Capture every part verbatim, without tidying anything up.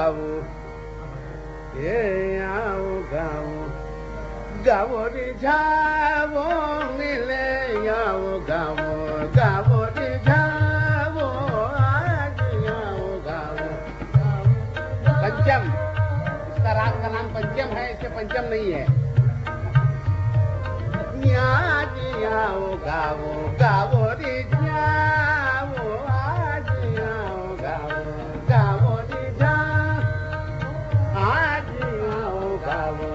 गावो ये आओ गावो गावो रे जावो मिले आओ गावो गावो रे जावो आज आओ गावो। पंचम, इसका राग का नाम पंचम है, इससे पंचम नहीं है। आज आओ गावो गावो रे जावो आज आओ गावो गावो रे जावो आज आओ गावो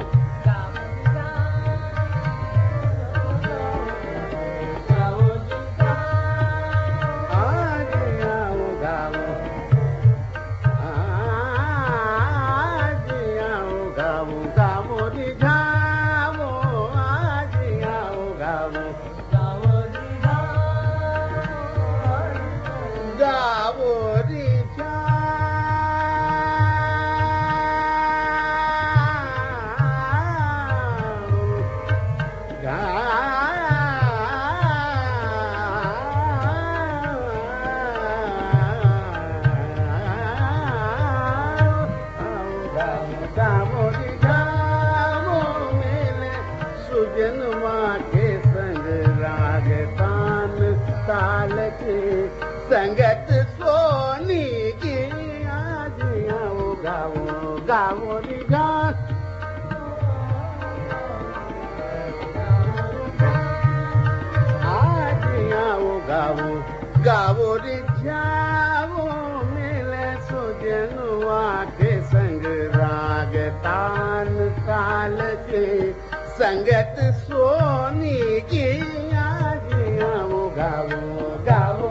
संगत सोनी की आज आओ गावो गावो रे गान आज आओ गावो गावो रे जाओ मिले सुजनुआ के संग राग तान ताल के संगत सोनी की आज आओ गावो गावो